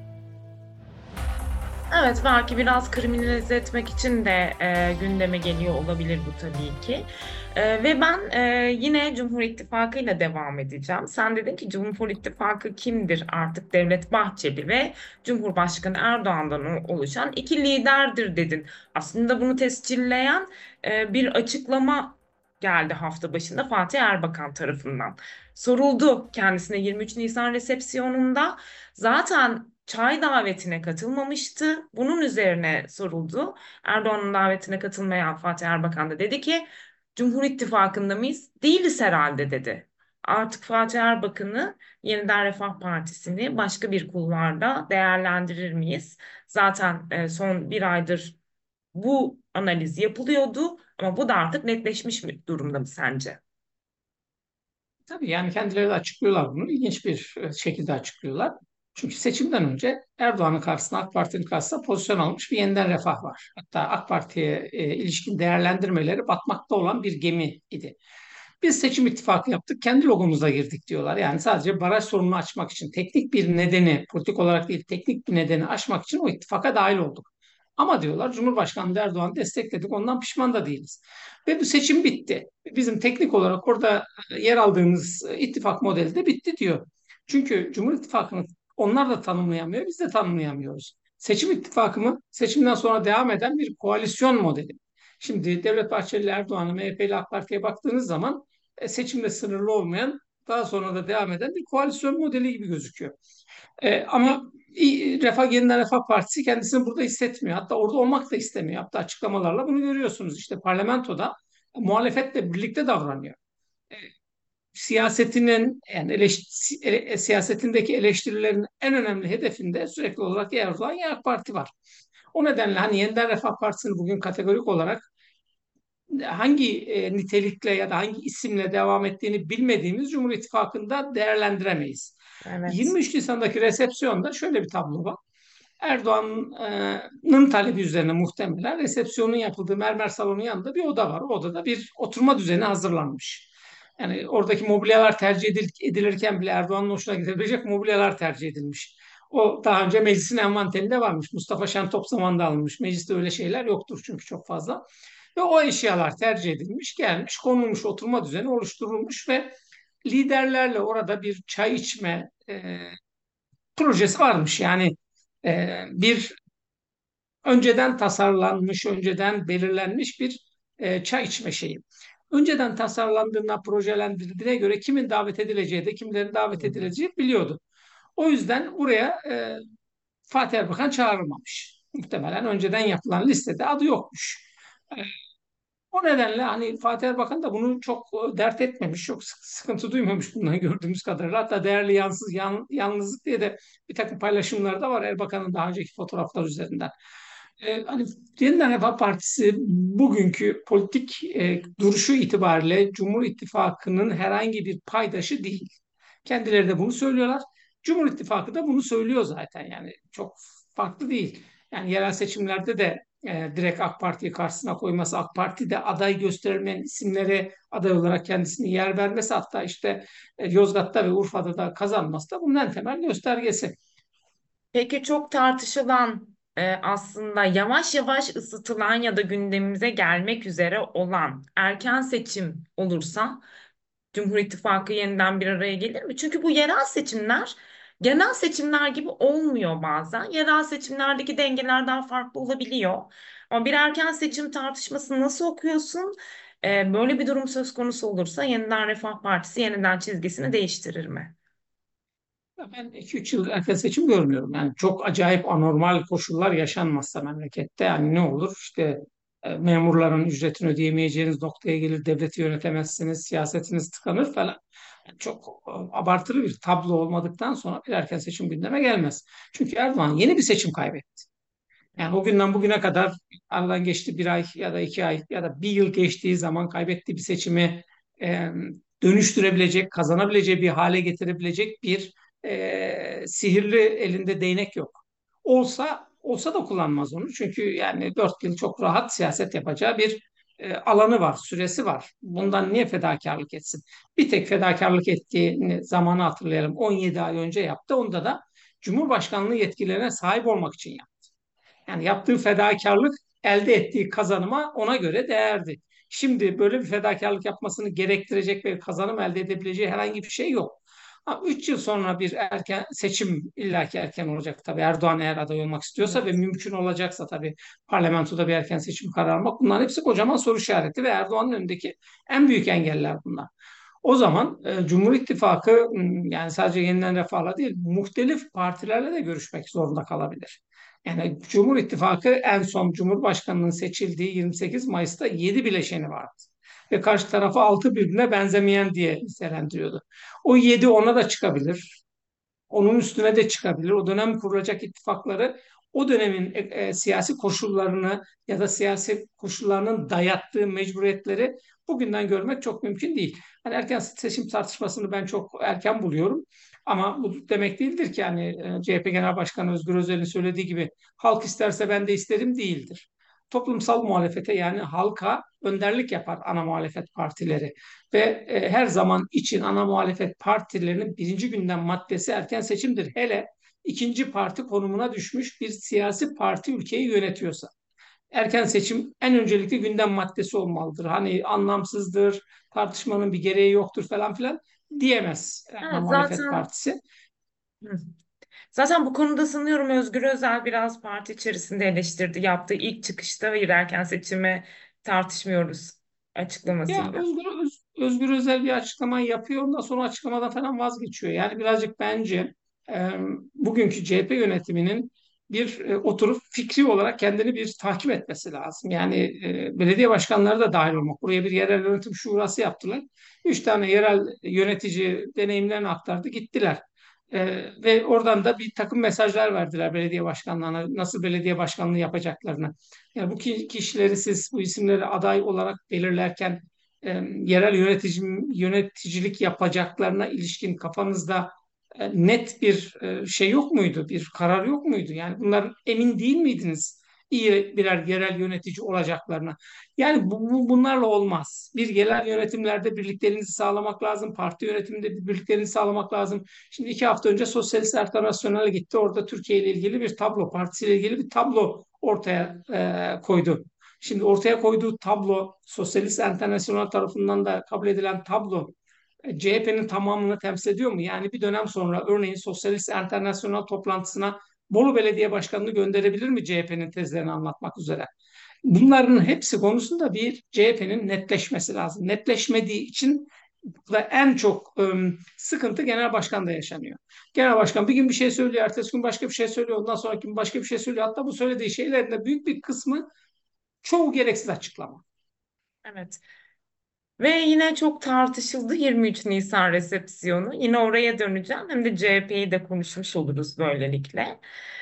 Evet, belki biraz kriminalize etmek için de gündeme geliyor olabilir bu tabii ki. Ve ben yine Cumhur İttifakı ile devam edeceğim. Sen dedin ki Cumhur İttifakı kimdir? Artık Devlet Bahçeli ve Cumhurbaşkanı Erdoğan'dan oluşan iki liderdir dedin. Aslında bunu tescilleyen bir açıklama geldi hafta başında Fatih Erbakan tarafından. Soruldu kendisine 23 Nisan resepsiyonunda. Zaten çay davetine katılmamıştı. Bunun üzerine soruldu. Erdoğan'ın davetine katılmayan Fatih Erbakan da dedi ki Cumhur İttifakı'nda mıyız? Değiliz herhalde dedi. Artık Fatih Erbakan'ı Yeniden Refah Partisi'ni başka bir kulvarda değerlendirir miyiz? Zaten son bir aydır bu analiz yapılıyordu ama bu da artık netleşmiş mi durumda mı sence? Tabii yani kendileri de açıklıyorlar bunu. İlginç bir şekilde açıklıyorlar. Çünkü seçimden önce Erdoğan'ın karşısına AK Parti'nin karşısına pozisyon almış bir yeniden refah var. Hatta AK Parti'ye ilişkin değerlendirmeleri batmakta olan bir gemi idi. Biz seçim ittifakı yaptık, kendi logomuzla girdik diyorlar. Yani sadece baraj sorununu açmak için teknik bir nedeni, politik olarak değil teknik bir nedeni aşmak için o ittifaka dahil olduk. Ama diyorlar Cumhurbaşkanı Erdoğan'ı destekledik, ondan pişman da değiliz. Ve bu seçim bitti. Bizim teknik olarak orada yer aldığımız ittifak modeli de bitti diyor. Çünkü Cumhur İttifakı'nı onlar da tanımlayamıyor, biz de tanımlayamıyoruz. Seçim ittifakı mı? Seçimden sonra devam eden bir koalisyon modeli. Şimdi Devlet Bahçeli, Erdoğan'a, MHP ile AK Parti'ye baktığınız zaman seçimle sınırlı olmayan, daha sonra da devam eden bir koalisyon modeli gibi gözüküyor. Ama Yeniden Refah Partisi kendisini burada hissetmiyor. Hatta orada olmak da istemiyor. Hatta açıklamalarla bunu görüyorsunuz. İşte parlamentoda muhalefetle birlikte davranıyor. E, Siyasetinin yani siyasetindeki eleştirilerin en önemli hedefinde sürekli olarak ya Erdoğan ya AK Parti var. O nedenle hani Yeniden Refah Partisi'ni bugün kategorik olarak hangi nitelikle ya da hangi isimle devam ettiğini bilmediğimiz Cumhur İttifakı'nda değerlendiremeyiz. Evet. 23 Nisan'daki resepsiyonda şöyle bir tablo var. Erdoğan'ın talebi üzerine muhtemelen resepsiyonun yapıldığı mermer salonun yanında bir oda var. O odada bir oturma düzeni hazırlanmış. Yani oradaki mobilyalar tercih edilirken bile Erdoğan'ın hoşuna gidebilecek mobilyalar tercih edilmiş. O daha önce meclisin envanterinde varmış. Mustafa Şentop zamanında alınmış. Mecliste öyle şeyler yoktur çünkü çok fazla. Ve o eşyalar tercih edilmiş, gelmiş, konulmuş, oturma düzeni oluşturulmuş ve liderlerle orada bir çay içme projesi varmış. Yani bir önceden tasarlanmış, önceden belirlenmiş bir çay içme şeyi. Önceden tasarlandığına, projelendirildiğine göre kimin davet edileceği de kimlerin davet edileceği biliyordu. O yüzden buraya Fatih Erbakan çağrılmamış. Muhtemelen önceden yapılan listede adı yokmuş. E, O nedenle hani Fatih Erbakan da bunu çok dert etmemiş, çok sıkıntı duymamış bundan gördüğümüz kadarıyla. Hatta değerli yalnızlık diye de bir takım paylaşımları da var Erbakan'ın daha önceki fotoğraflar üzerinden. Hani Yeniden Refah Partisi bugünkü politik duruşu itibariyle Cumhur İttifakı'nın herhangi bir paydaşı değil. Kendileri de bunu söylüyorlar. Cumhur İttifakı da bunu söylüyor zaten, yani çok farklı değil. Yani yerel seçimlerde de direkt AK Parti'yi karşısına koyması, AK Parti'de aday gösterilmeyen isimlere aday olarak kendisini yer vermesi, hatta işte Yozgat'ta ve Urfa'da da kazanması da bunun en temel göstergesi. Peki çok tartışılan, aslında yavaş yavaş ısıtılan ya da gündemimize gelmek üzere olan erken seçim olursa Cumhur İttifakı yeniden bir araya gelir mi? Çünkü bu yerel seçimler genel seçimler gibi olmuyor bazen. Yerel seçimlerdeki dengeler daha farklı olabiliyor. Ama bir erken seçim tartışmasını nasıl okuyorsun? Böyle bir durum söz konusu olursa Yeniden Refah Partisi yeniden çizgisini değiştirir mi? Ben 2-3 yıl erken seçim görmüyorum. Yani çok acayip anormal koşullar yaşanmazsa memlekette, yani ne olur? İşte memurların ücretini ödeyemeyeceğiniz noktaya gelir, devleti yönetemezsiniz, siyasetiniz tıkanır falan. Yani çok abartılı bir tablo olmadıktan sonra bir erken seçim gündeme gelmez. Çünkü Erdoğan yeni bir seçim kaybetti. Yani o günden bugüne kadar aradan geçti bir ay ya da 2 ay ya da bir yıl geçtiği zaman kaybettiği bir seçimi e, dönüştürebilecek, kazanabileceği bir hale getirebilecek bir sihirli elinde değnek yok. Olsa da kullanmaz onu. Çünkü yani 4 yıl çok rahat siyaset yapacağı bir alanı var, süresi var. Bundan niye fedakarlık etsin? Bir tek fedakarlık ettiğini zamanı hatırlayalım. 17 ay önce yaptı. Onda da Cumhurbaşkanlığı yetkilerine sahip olmak için yaptı. Yani yaptığı fedakarlık elde ettiği kazanıma ona göre değerdi. Şimdi böyle bir fedakarlık yapmasını gerektirecek ve kazanım elde edebileceği herhangi bir şey yok. 3 yıl sonra bir erken seçim, illaki erken olacak tabii, Erdoğan eğer aday olmak istiyorsa ve Evet. mümkün olacaksa tabii parlamentoda bir erken seçim kararı almak, bunların hepsi kocaman soru işareti ve Erdoğan'ın önündeki en büyük engeller bunlar. O zaman Cumhur İttifakı yani sadece Yeniden Refah'la değil, muhtelif partilerle de görüşmek zorunda kalabilir. Yani Cumhur İttifakı en son Cumhurbaşkanı'nın seçildiği 28 Mayıs'ta 7 bileşeni vardı. Ve karşı tarafı 6 birbirine benzemeyen diye nitelendiriyordu. O 7 ona da çıkabilir. Onun üstüne de çıkabilir. O dönem kurulacak ittifakları o dönemin siyasi koşullarını ya da siyasi koşullarının dayattığı mecburiyetleri bugünden görmek çok mümkün değil. Hani erken seçim tartışmasını ben çok erken buluyorum. Ama bu demek değildir ki yani CHP Genel Başkanı Özgür Özel'in söylediği gibi halk isterse ben de isterim değildir. Toplumsal muhalefete, yani halka önderlik yapar ana muhalefet partileri. Ve her zaman için ana muhalefet partilerinin birinci gündem maddesi erken seçimdir. Hele ikinci parti konumuna düşmüş bir siyasi parti ülkeyi yönetiyorsa. Erken seçim en öncelikli gündem maddesi olmalıdır. Hani anlamsızdır, tartışmanın bir gereği yoktur falan filan diyemez ana Evet, muhalefet zaten. partisi. Hı. Zaten bu konuda sanıyorum Özgür Özel biraz parti içerisinde eleştirdi. Yaptığı ilk çıkışta hayır erken seçimi tartışmıyoruz Ya açıklamasıyla. Özgür Özel bir açıklama yapıyor, ondan sonra açıklamadan falan vazgeçiyor. Yani birazcık bence bugünkü CHP yönetiminin bir oturup fikri olarak kendini bir takip etmesi lazım. Yani belediye başkanları da dahil olmak. Buraya bir yerel yönetim şurası yaptılar. 3 tane yerel yönetici deneyimlerini aktardı, gittiler. Ve oradan da bir takım mesajlar verdiler belediye başkanlarına, nasıl belediye başkanlığı yapacaklarını. Yani bu kişileri siz bu isimleri aday olarak belirlerken yerel yöneticilik yapacaklarına ilişkin kafanızda net bir şey yok muydu? Bir karar yok muydu? Yani bunlar emin değil miydiniz? iyi birer yerel yönetici olacaklarına. Yani bunlarla olmaz. Bir yerel yönetimlerde birlikteliğinizi sağlamak lazım. Parti yönetiminde bir birlikteliğinizi sağlamak lazım. Şimdi 2 hafta önce Sosyalist Enternasyonel'e gitti. Orada Türkiye ile ilgili bir tablo, partisiyle ilgili bir tablo ortaya koydu. Şimdi ortaya koyduğu tablo, Sosyalist Enternasyonel tarafından da kabul edilen tablo, CHP'nin tamamını temsil ediyor mu? Yani bir dönem sonra örneğin Sosyalist Enternasyonel toplantısına Bolu Belediye Başkanı'nı gönderebilir mi CHP'nin tezlerini anlatmak üzere? Bunların hepsi konusunda bir CHP'nin netleşmesi lazım. Netleşmediği için ve en çok sıkıntı genel başkanda yaşanıyor. Genel başkan bir gün bir şey söylüyor, ertesi gün başka bir şey söylüyor, ondan sonraki gün başka bir şey söylüyor. Hatta bu söylediği şeylerin de büyük bir kısmı çoğu gereksiz açıklama. Evet. Ve yine çok tartışıldı 23 Nisan resepsiyonu. Yine oraya döneceğim. Hem de CHP'yi de konuşmuş oluruz böylelikle.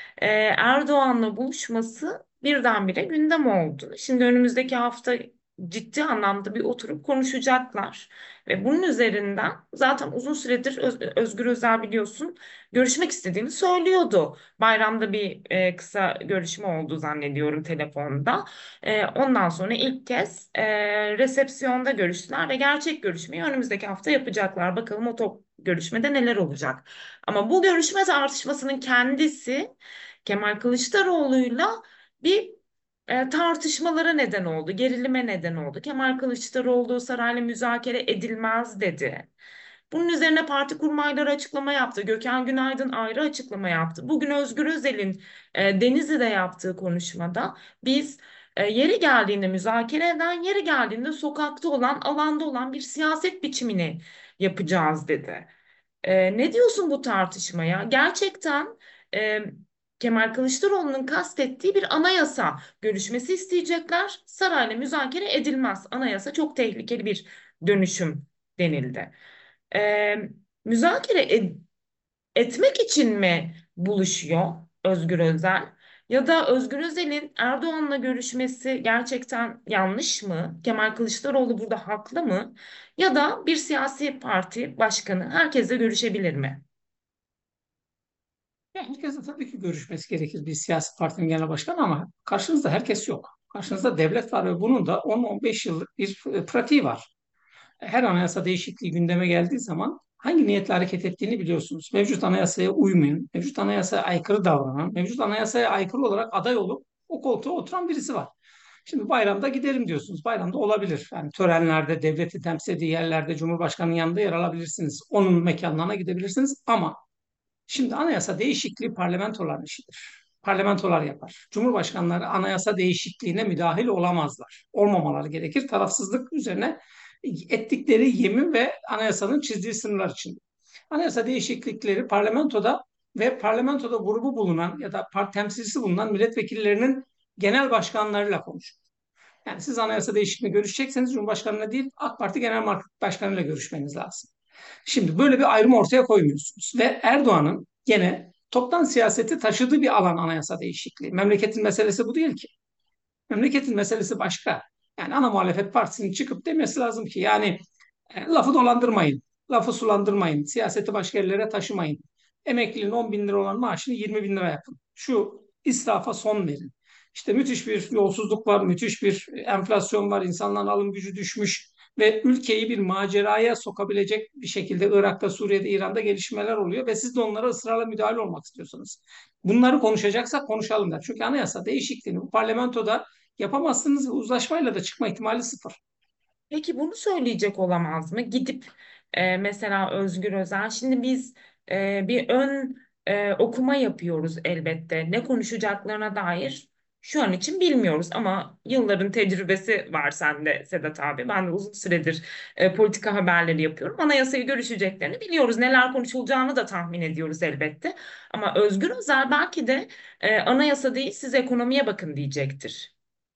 Erdoğan'la buluşması birdenbire gündem oldu. Şimdi önümüzdeki hafta ciddi anlamda bir oturup konuşacaklar. Ve bunun üzerinden zaten uzun süredir Özgür Özel biliyorsun görüşmek istediğini söylüyordu. Bayramda bir kısa görüşme oldu zannediyorum telefonda. Ondan sonra ilk kez resepsiyonda görüştüler ve gerçek görüşmeyi önümüzdeki hafta yapacaklar. Bakalım o görüşmede neler olacak. Ama bu görüşme tartışmasının kendisi Kemal Kılıçdaroğlu'yla bir tartışmalara neden oldu, gerilime neden oldu. Kemal Kılıçdaroğlu sarayla müzakere edilmez dedi. Bunun üzerine parti kurmayları açıklama yaptı. Gökhan Günaydın ayrı açıklama yaptı. Bugün Özgür Özel'in Denizli'de yaptığı konuşmada biz yeri geldiğinde müzakere eden, yeri geldiğinde sokakta olan, alanda olan bir siyaset biçimini yapacağız dedi. Ne diyorsun bu tartışmaya? Gerçekten e, Kemal Kılıçdaroğlu'nun kastettiği bir anayasa görüşmesi isteyecekler. Sarayla müzakere edilmez. Anayasa çok tehlikeli bir dönüşüm denildi. E, müzakere etmek için mi buluşuyor Özgür Özel? Ya da Özgür Özel'in Erdoğan'la görüşmesi gerçekten yanlış mı? Kemal Kılıçdaroğlu burada haklı mı? Ya da bir siyasi parti başkanı herkesle görüşebilir mi? Ya herkesle tabii ki görüşmesi gerekir bir siyasi partinin genel başkanı ama karşınızda herkes yok. Karşınızda devlet var ve bunun da 10-15 yıllık bir pratiği var. Her anayasa değişikliği gündeme geldiği zaman hangi niyetle hareket ettiğini biliyorsunuz. Mevcut anayasaya uymayan, mevcut anayasaya aykırı davranan, mevcut anayasaya aykırı olarak aday olup o koltuğa oturan birisi var. Şimdi bayramda giderim diyorsunuz. Bayramda olabilir. Yani törenlerde, devleti temsil ettiği yerlerde Cumhurbaşkanı'nın yanında yer alabilirsiniz. Onun mekanlarına gidebilirsiniz ama şimdi anayasa değişikliği parlamentoların işidir. Parlamentolar yapar. Cumhurbaşkanları anayasa değişikliğine müdahil olamazlar. Olmamaları gerekir. Tarafsızlık üzerine ettikleri yemin ve anayasanın çizdiği sınırlar için. Anayasa değişiklikleri parlamentoda ve parlamentoda grubu bulunan ya da parti temsilcisi bulunan milletvekillerinin genel başkanlarıyla konuşur. Yani siz anayasa değişikliğini görüşecekseniz Cumhurbaşkanı'na değil AK Parti Genel Başkanı'yla görüşmeniz lazım. Şimdi böyle bir ayrım ortaya koymuyorsunuz. Ve Erdoğan'ın gene toptan siyaseti taşıdığı bir alan anayasa değişikliği. Memleketin meselesi bu değil ki. Memleketin meselesi başka. Yani ana muhalefet partisinin çıkıp demesi lazım ki yani lafı dolandırmayın, lafı sulandırmayın, siyaseti başka yerlere taşımayın. Emeklinin 10 bin lira olan maaşını 20 bin lira yapın. Şu israfa son verin. İşte müthiş bir yolsuzluk var, müthiş bir enflasyon var, insanların alım gücü düşmüş ve ülkeyi bir maceraya sokabilecek bir şekilde Irak'ta, Suriye'de, İran'da gelişmeler oluyor ve siz de onlara ısrarla müdahale olmak istiyorsanız. Bunları konuşacaksak konuşalım der. Çünkü anayasa değişikliğini bu parlamentoda yapamazsınız ve uzlaşmayla da çıkma ihtimali sıfır. Peki bunu söyleyecek olamaz mı? Gidip mesela Özgür Özel, şimdi biz bir ön okuma yapıyoruz elbette. Ne konuşacaklarına dair şu an için bilmiyoruz ama yılların tecrübesi var sende Sedat abi. Ben de uzun süredir politika haberleri yapıyorum. Anayasayı görüşeceklerini biliyoruz. Neler konuşulacağını da tahmin ediyoruz elbette. Ama Özgür Özel belki de anayasa değil siz ekonomiye bakın diyecektir.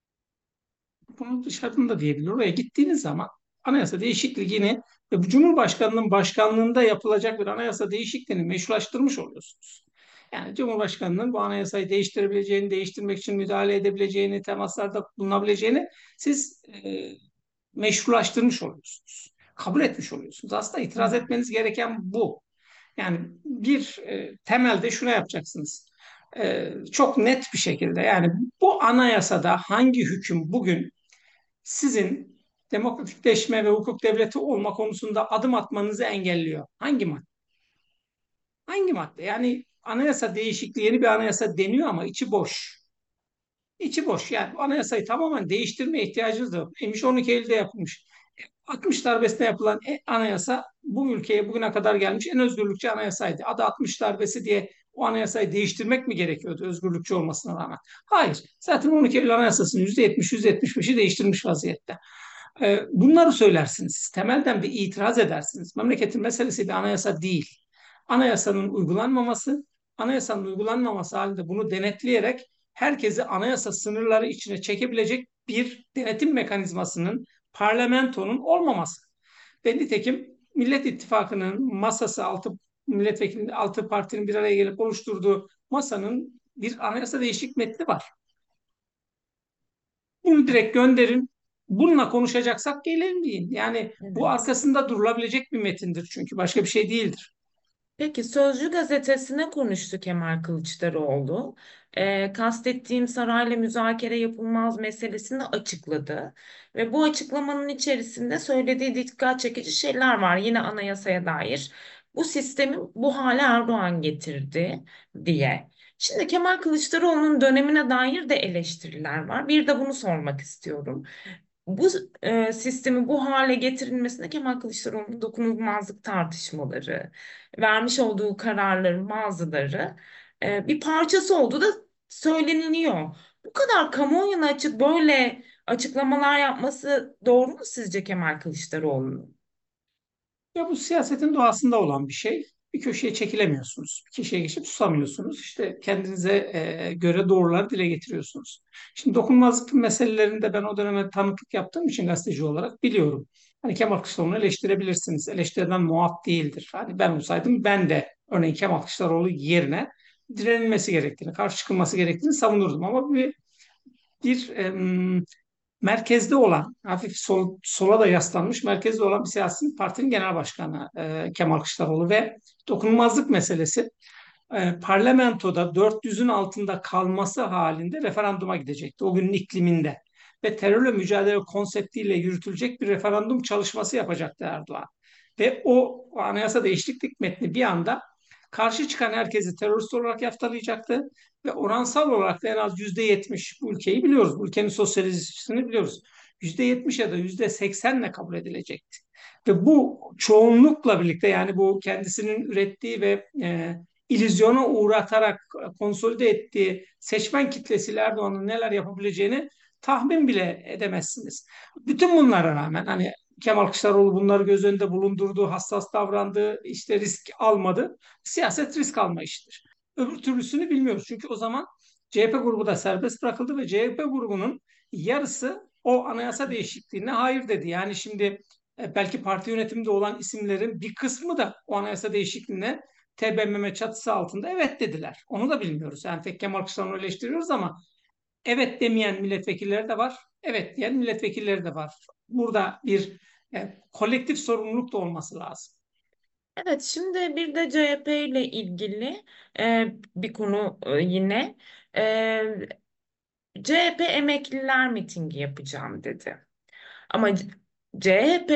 Bunu dışarıdan da diyebilir. Oraya gittiğiniz zaman anayasa değişikliğini ve bu Cumhurbaşkanının başkanlığında yapılacak bir anayasa değişikliğini meşrulaştırmış oluyorsunuz. Yani Cumhurbaşkanının bu anayasayı değiştirebileceğini, değiştirmek için müdahale edebileceğini, temaslarda bulunabileceğini siz meşrulaştırmış oluyorsunuz. Kabul etmiş oluyorsunuz. Aslında itiraz etmeniz gereken bu. Yani bir temelde şunu yapacaksınız. çok net bir şekilde, yani bu anayasada hangi hüküm bugün sizin demokratikleşme ve hukuk devleti olma konusunda adım atmanızı engelliyor? Hangi madde? Hangi madde? Yani anayasa değişikliği, yeni bir anayasa deniyor ama içi boş. İçi boş. Yani bu anayasayı tamamen değiştirmeye ihtiyacımız da yok. Neymiş? 12 Eylül'de yapılmış. 60 darbesine yapılan anayasa bu ülkeye bugüne kadar gelmiş en özgürlükçü anayasaydı. Adı 60 darbesi diye o anayasayı değiştirmek mi gerekiyordu özgürlükçü olmasına rağmen? Hayır. Zaten 12 Eylül Anayasası'nın %70, %75'i değiştirilmiş vaziyette. Bunları söylersiniz. Temelden bir itiraz edersiniz. Memleketin meselesi bir anayasa değil. Anayasanın uygulanmaması, anayasanın uygulanmaması halinde bunu denetleyerek herkesi anayasa sınırları içine çekebilecek bir denetim mekanizmasının, parlamentonun olmaması. Ve nitekim Millet İttifakı'nın masası, altı partinin bir araya gelip oluşturduğu masanın bir anayasa değişiklik metni var. Bunu direkt gönderin. Bununla konuşacaksak gelelim deyin. Yani bu Evet. arkasında durulabilecek bir metindir çünkü başka bir şey değildir. Peki Sözcü gazetesine konuştu Kemal Kılıçdaroğlu. Kastettiğim sarayla müzakere yapılmaz meselesini açıkladı. Ve bu açıklamanın içerisinde söylediği dikkat çekici şeyler var. Yine anayasaya dair. Bu sistemi bu hale Erdoğan getirdi diye. Şimdi Kemal Kılıçdaroğlu'nun dönemine dair de eleştiriler var. Bir de bunu sormak istiyorum. Bu sistemi bu hale getirilmesine Kemal Kılıçdaroğlu'nun dokunulmazlık tartışmaları, vermiş olduğu kararların bazıları bir parçası olduğu da söyleniliyor. Bu kadar kamuoyuna açık böyle açıklamalar yapması doğru mu sizce Kemal Kılıçdaroğlu'nun? Ya bu siyasetin doğasında olan bir şey. Bir köşeye çekilemiyorsunuz. Bir köşeye geçip susamıyorsunuz. İşte kendinize göre doğruları dile getiriyorsunuz. Şimdi dokunulmazlık meselelerinde ben o döneme tanıklık yaptığım için gazeteci olarak biliyorum. Hani Kemal Kılıçdaroğlu'nu eleştirebilirsiniz. Eleştiriden muaf değildir. Hani ben olsaydım ben de örneğin Kemal Kılıçdaroğlu yerine direnilmesi gerektiğini, karşı çıkılması gerektiğini savunurdum. Ama bir merkezde olan, hafif sola da yaslanmış, merkezde olan bir siyasi partinin genel başkanı Kemal Kılıçdaroğlu ve dokunulmazlık meselesi parlamentoda 400'ün altında kalması halinde referanduma gidecekti o günün ikliminde. Ve terörle mücadele konseptiyle yürütülecek bir referandum çalışması yapacaktı Erdoğan. Ve o anayasa değişiklik metni bir anda karşı çıkan herkesi terörist olarak yaftalayacaktı ve oransal olarak da en az %70, bu ülkeyi biliyoruz, bu ülkenin sosyolojisini biliyoruz. %70 ya da %80'le kabul edilecekti. Ve bu çoğunlukla birlikte, yani bu kendisinin ürettiği ve illüzyona uğratarak konsolide ettiği seçmen kitlesiyle Erdoğan'ın neler yapabileceğini tahmin bile edemezsiniz. Bütün bunlara rağmen hani Kemal Kılıçdaroğlu bunları göz önünde bulundurdu, hassas davrandı, işte risk almadı. Siyaset risk alma işidir. Öbür türlüsünü bilmiyoruz. Çünkü o zaman CHP grubu da serbest bırakıldı ve CHP grubunun yarısı o anayasa değişikliğine hayır dedi. Yani şimdi belki parti yönetiminde olan isimlerin bir kısmı da o anayasa değişikliğine TBMM çatısı altında evet dediler. Onu da bilmiyoruz. Yani tek Kemal Kılıçdaroğlu'nu eleştiriyoruz ama evet demeyen milletvekilleri de var. Evet diyen milletvekilleri de var. Burada bir kolektif sorumluluk da olması lazım. Evet, şimdi bir de CHP ile ilgili bir konu yine. E, CHP emekliler mitingi yapacağım dedi. Ama CHP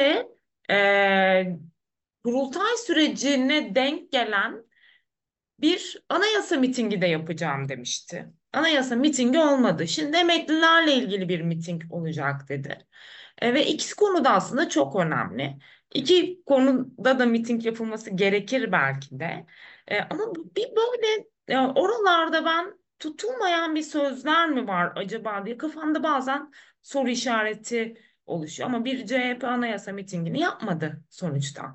kurultay sürecine denk gelen bir anayasa mitingi de yapacağım demişti. Anayasa mitingi olmadı. Şimdi emeklilerle ilgili bir miting olacak dedi. Ve ikisi konu da aslında çok önemli. İki konuda da miting yapılması gerekir belki de. Ama bir böyle oralarda ben tutulmayan bir sözler mi var acaba diye kafamda bazen soru işareti oluşuyor. Ama bir CHP anayasa mitingini yapmadı sonuçta.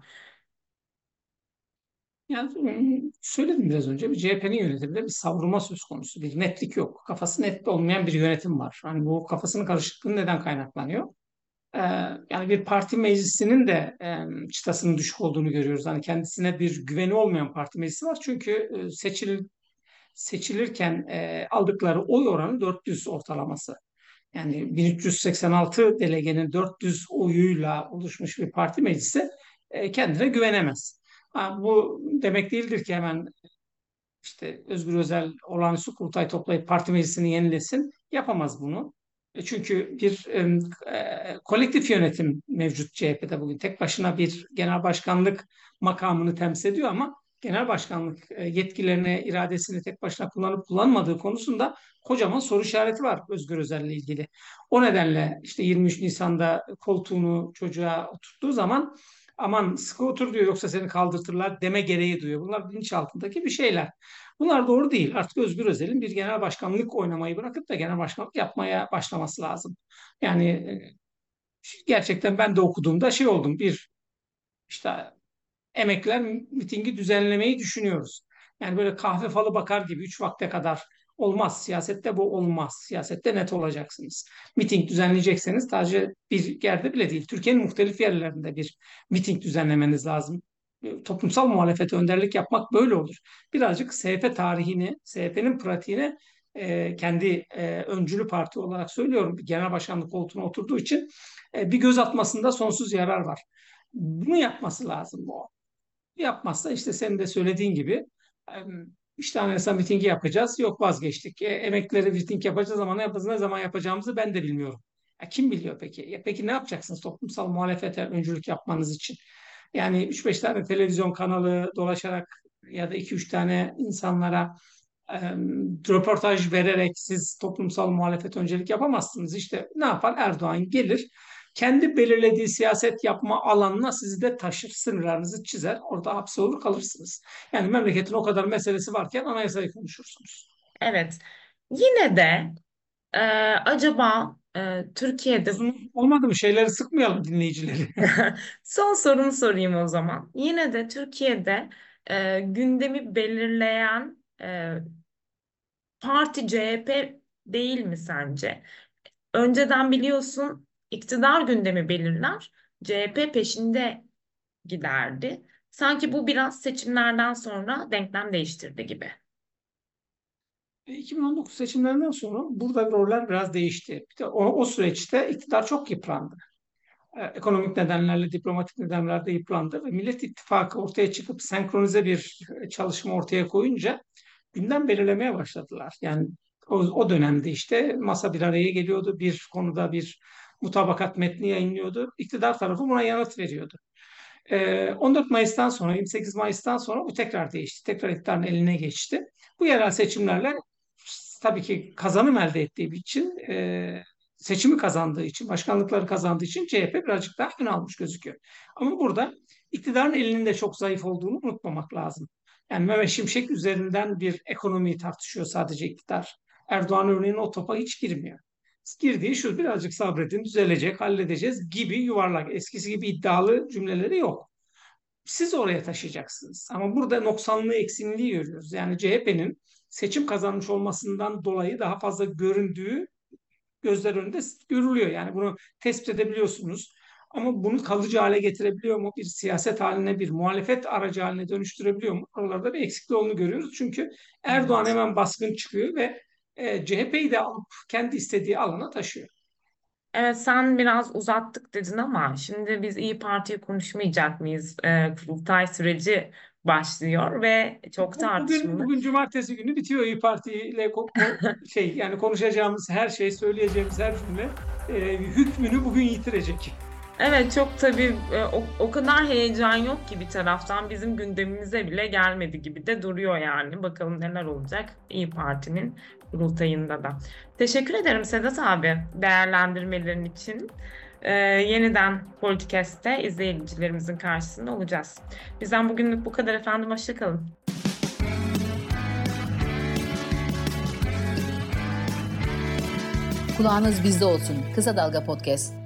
Yani söyledim biraz önce, bir CHP'nin yönetiminde bir savrulma söz konusu. Bir netlik yok. Kafası net olmayan bir yönetim var. Hani bu kafasının karışıklığı neden kaynaklanıyor? Ee, Yani bir parti meclisinin de çıtasının düşük olduğunu görüyoruz. Hani kendisine bir güveni olmayan parti meclisi var. Çünkü seçilirken aldıkları oy oranı 400 ortalaması. Yani 1386 delegenin 400 oyuyla oluşmuş bir parti meclisi kendine güvenemez. Ha, bu demek değildir ki hemen işte Özgür Özel olağanüstü kurultay toplayıp parti meclisini yenilesin. Yapamaz bunu. Çünkü bir kolektif yönetim mevcut CHP'de bugün. Tek başına bir genel başkanlık makamını temsil ediyor ama genel başkanlık yetkilerini, iradesini tek başına kullanıp kullanmadığı konusunda kocaman soru işareti var Özgür Özel'le ilgili. O nedenle işte 23 Nisan'da koltuğunu çocuğa oturttuğu zaman aman sıkı otur diyor yoksa seni kaldırtırlar deme gereği duyuyor. Bunlar bilinçaltındaki bir şeyler. Bunlar doğru değil. Artık Özgür Özel'in bir genel başkanlık oynamayı bırakıp da genel başkanlık yapmaya başlaması lazım. Yani gerçekten ben de okuduğumda şey oldum. Bir işte emekliler mitingi düzenlemeyi düşünüyoruz. Yani böyle kahve falı bakar gibi 3 vakte kadar olmaz. Siyasette bu olmaz. Siyasette net olacaksınız. Miting düzenleyecekseniz sadece bir yerde bile değil. Türkiye'nin muhtelif yerlerinde bir miting düzenlemeniz lazım. Toplumsal muhalefete önderlik yapmak böyle olur. Birazcık CHP tarihini, CHP'nin pratiğini kendi öncülü parti olarak söylüyorum. Bir genel başkanlık koltuğuna oturduğu için bir göz atmasında sonsuz yarar var. Bunu yapması lazım bu. Yapmazsa işte senin de söylediğin gibi işte anayasa mitingi yapacağız. Yok vazgeçtik. Emeklileri miting yapacağız ama ne zaman yapacağımızı ben de bilmiyorum. Kim biliyor peki? Peki ne yapacaksınız toplumsal muhalefete öncülük yapmanız için? Yani 3-5 tane televizyon kanalı dolaşarak ya da 2-3 tane insanlara e, röportaj vererek siz toplumsal muhalefet öncelik yapamazsınız. İşte ne yapar? Erdoğan gelir, kendi belirlediği siyaset yapma alanına sizi de taşır, sınırlarınızı çizer, orada hapsolur kalırsınız. Yani memleketin o kadar meselesi varken anayasayı konuşursunuz. Evet. Yine de e, acaba Türkiye'de Uzun olmadı mı? Şeyleri sıkmayalım dinleyicileri. son sorumu sorayım o zaman. Yine de Türkiye'de gündemi belirleyen parti CHP değil mi sence? Önceden biliyorsun iktidar gündemi belirler, CHP peşinde giderdi. Sanki bu biraz seçimlerden sonra denklem değiştirdi gibi. 2019 seçimlerinden sonra burada roller biraz değişti. Bir de o süreçte iktidar çok yıprandı. Ekonomik nedenlerle, diplomatik nedenlerle yıprandı ve Millet İttifakı ortaya çıkıp senkronize bir çalışma ortaya koyunca gündem belirlemeye başladılar. Yani o dönemde işte masa bir araya geliyordu, bir konuda bir mutabakat metni yayınlıyordu. İktidar tarafı buna yanıt veriyordu. 14 Mayıs'tan sonra, 28 Mayıs'tan sonra bu tekrar değişti. Tekrar iktidarın eline geçti. Bu yerel seçimlerle tabii ki kazanım elde ettiği için, seçimi kazandığı için, başkanlıkları kazandığı için CHP birazcık daha ön almış gözüküyor. Ama burada iktidarın elinin de çok zayıf olduğunu unutmamak lazım. Yani Mehmet Şimşek üzerinden bir ekonomiyi tartışıyor sadece iktidar. Erdoğan örneğin o topa hiç girmiyor. Girdiği şu birazcık sabredin, düzelecek, halledeceğiz gibi yuvarlak, eskisi gibi iddialı cümleleri yok. Siz oraya taşıyacaksınız. Ama burada noksanlığı, eksikliği görüyoruz. Yani CHP'nin seçim kazanmış olmasından dolayı daha fazla göründüğü gözler önünde görülüyor. Yani bunu tespit edebiliyorsunuz. Ama bunu kalıcı hale getirebiliyor mu? Bir siyaset haline, bir muhalefet aracı haline dönüştürebiliyor mu? Oralarda bir eksikliği olduğunu görüyoruz. Çünkü Erdoğan Evet. hemen baskın çıkıyor ve CHP'yi de alıp kendi istediği alana taşıyor. Evet, sen biraz uzattık dedin ama şimdi biz İyi Parti'yi konuşmayacak mıyız? Kurultay süreci başlıyor ve çok Bugün tartışmalı. bugün cumartesi günü bitiyor İyi Parti ile şey yani konuşacağımız her şey, söyleyeceğimiz her cümle hükmünü bugün yitirecek. Evet, çok tabii o kadar heyecan yok ki bir taraftan bizim gündemimize bile gelmedi gibi de duruyor yani. Bakalım neler olacak İyi Parti'nin kurultayında da. Teşekkür ederim Sedat abi değerlendirmelerin için. Yeniden Politikast'te izleyicilerimizin karşısında olacağız. Bizden bugünlük bu kadar efendim. Hoşça kalın. Kulağınız bizde olsun. Kısa Dalga Podcast.